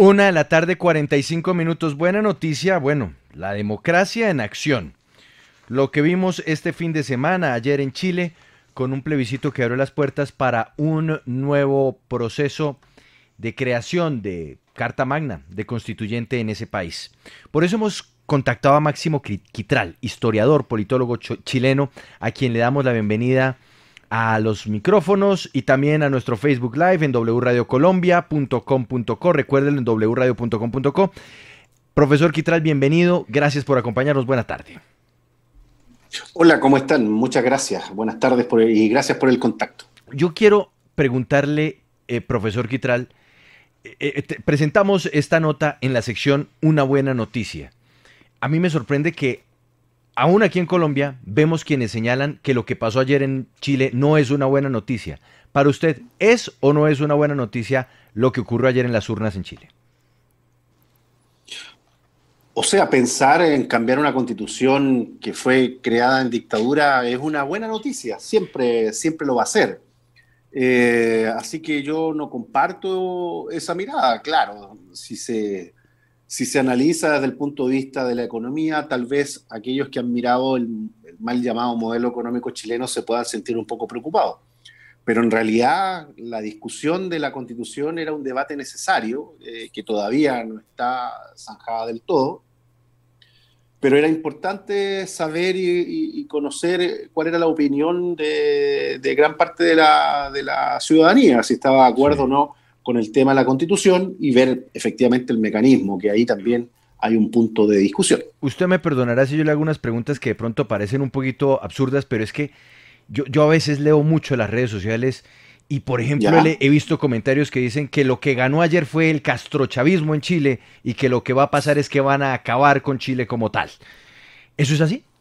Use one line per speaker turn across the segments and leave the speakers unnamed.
1 de la tarde, 45 minutos. Buena noticia, bueno, la democracia en acción. Lo que vimos este fin de semana, ayer en Chile, con un plebiscito que abrió las puertas para un nuevo proceso de creación de Carta Magna, de constituyente en ese país. Por eso hemos contactado a Máximo Quitral, historiador, politólogo chileno, a quien le damos la bienvenida a los micrófonos y también a nuestro Facebook Live en wradiocolombia.com.co. Recuerden en wradio.com.co. Profesor Quitral, bienvenido. Gracias por acompañarnos. Buena tarde.
Hola, ¿cómo están? Muchas gracias. Buenas tardes y gracias por el contacto.
Yo quiero preguntarle, profesor Quitral, presentamos esta nota en la sección Una buena noticia. A mí me sorprende que aún aquí en Colombia vemos quienes señalan que lo que pasó ayer en Chile no es una buena noticia. Para usted, ¿es o no es una buena noticia lo que ocurrió ayer en las urnas en Chile?
O sea, pensar en cambiar una constitución que fue creada en dictadura es una buena noticia, siempre lo va a ser. Así que yo no comparto esa mirada. Claro, si se analiza desde el punto de vista de la economía, tal vez aquellos que han mirado el mal llamado modelo económico chileno se puedan sentir un poco preocupados. Pero en realidad la discusión de la Constitución era un debate necesario, que todavía no está zanjada del todo, pero era importante saber y conocer cuál era la opinión de gran parte de la ciudadanía, si estaba de acuerdo o no con el tema de la Constitución, y ver efectivamente el mecanismo, que ahí también hay un punto de discusión.
Usted me perdonará si yo le hago unas preguntas que de pronto parecen un poquito absurdas, pero es que yo a veces leo mucho las redes sociales y, por ejemplo, he visto comentarios que dicen que lo que ganó ayer fue el castrochavismo en Chile y que lo que va a pasar es que van a acabar con Chile como tal. ¿Eso es así?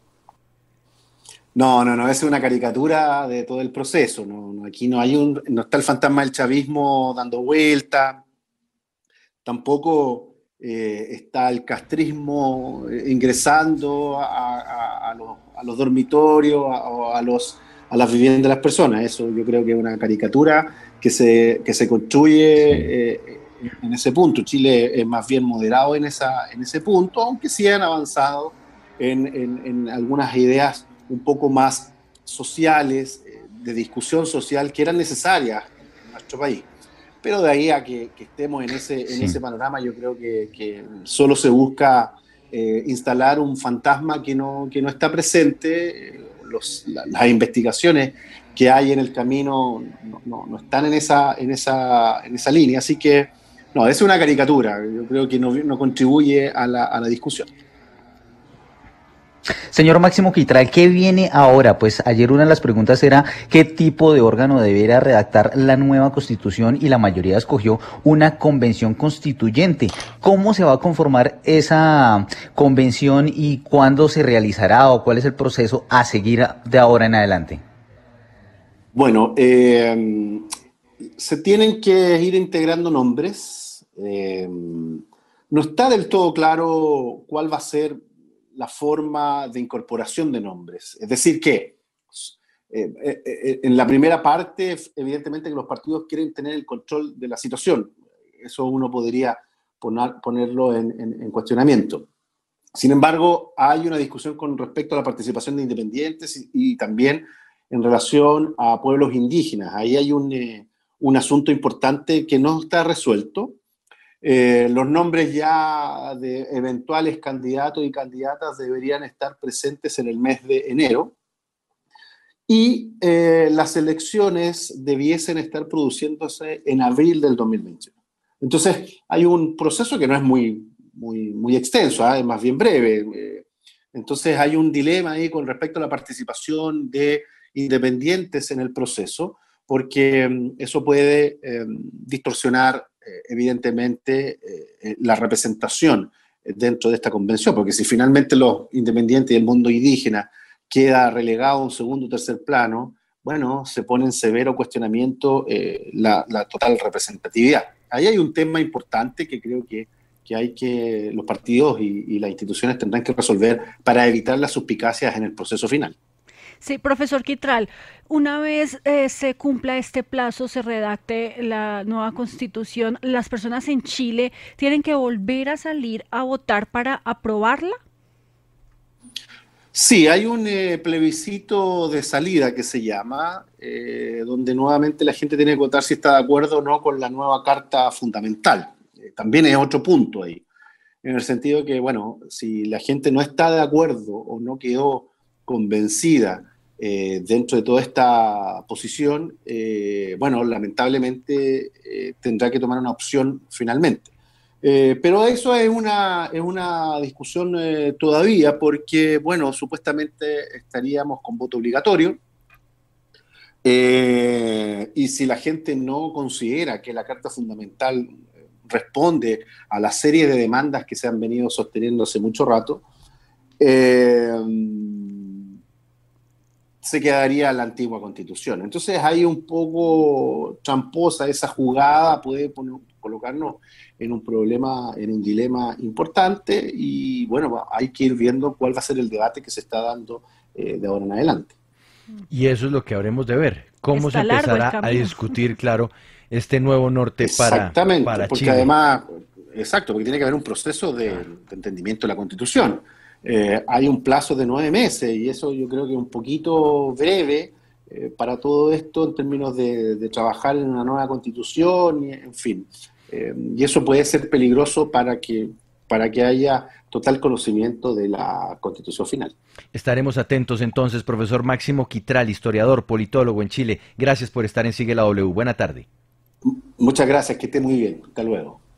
No, es una caricatura de todo el proceso. Aquí no está el fantasma del chavismo dando vuelta, tampoco está el castrismo ingresando a los dormitorios o a las viviendas de las personas. Eso yo creo que es una caricatura que se construye en ese punto. Chile es más bien moderado en ese punto, aunque sí han avanzado en algunas ideas un poco más sociales, de discusión social, que eran necesarias en nuestro país. Pero de ahí a que estemos en ese panorama, yo creo que solo se busca instalar un fantasma que no está presente. Las investigaciones que hay en el camino no están en esa línea. Así que, no, es una caricatura. Yo creo que no contribuye a la discusión.
Señor Máximo Quitral, ¿qué viene ahora? Pues ayer una de las preguntas era qué tipo de órgano debería redactar la nueva Constitución y la mayoría escogió una convención constituyente. ¿Cómo se va a conformar esa convención y cuándo se realizará o cuál es el proceso a seguir de ahora en adelante?
Bueno, se tienen que ir integrando nombres. No está del todo claro cuál va a ser la forma de incorporación de nombres. Es decir, que en la primera parte, evidentemente que los partidos quieren tener el control de la situación. Eso uno podría ponerlo en cuestionamiento. Sin embargo, hay una discusión con respecto a la participación de independientes y también en relación a pueblos indígenas. Ahí hay un asunto importante que no está resuelto. Los nombres ya de eventuales candidatos y candidatas deberían estar presentes en el mes de enero y las elecciones debiesen estar produciéndose en abril del 2021. Entonces hay un proceso que no es muy extenso, es más bien breve. Entonces hay un dilema ahí con respecto a la participación de independientes en el proceso, porque eso puede distorsionar evidentemente la representación dentro de esta convención, porque si finalmente los independientes y el mundo indígena queda relegado a un segundo o tercer plano, bueno, se pone en severo cuestionamiento la total representatividad. Ahí hay un tema importante que creo que los partidos y las instituciones tendrán que resolver para evitar las suspicacias en el proceso final.
Sí, profesor Quitral, una vez se cumpla este plazo, se redacte la nueva constitución, ¿las personas en Chile tienen que volver a salir a votar para aprobarla?
Sí, hay un plebiscito de salida que se llama, donde nuevamente la gente tiene que votar si está de acuerdo o no con la nueva Carta Fundamental. También es otro punto ahí, en el sentido que, bueno, si la gente no está de acuerdo o no quedó convencida dentro de toda esta posición, bueno, lamentablemente tendrá que tomar una opción finalmente. Pero eso es una discusión todavía porque, bueno, supuestamente estaríamos con voto obligatorio y si la gente no considera que la Carta Fundamental responde a la serie de demandas que se han venido sosteniendo hace mucho rato, eh, se quedaría la antigua Constitución. Entonces hay un poco tramposa esa jugada, puede colocarnos en un problema, en un dilema importante y bueno, hay que ir viendo cuál va a ser el debate que se está dando de ahora en adelante.
Y eso es lo que habremos de ver, cómo se
Está largo el
empezará a
camino.
discutir, claro, este nuevo norte
Exactamente,
para
porque
Chile.
además, exacto, porque tiene que haber un proceso de entendimiento de la Constitución. Hay un plazo de 9 meses y eso yo creo que es un poquito breve para todo esto en términos de trabajar en una nueva Constitución, y, en fin. Y eso puede ser peligroso para que haya total conocimiento de la Constitución final.
Estaremos atentos entonces, profesor Máximo Quitral, historiador, politólogo en Chile. Gracias por estar en Sigue la W. Buena tarde.
Muchas gracias, que esté muy bien. Hasta luego.